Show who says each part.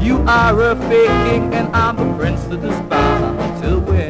Speaker 1: You are a fake king and I'm the prince that is bound to win.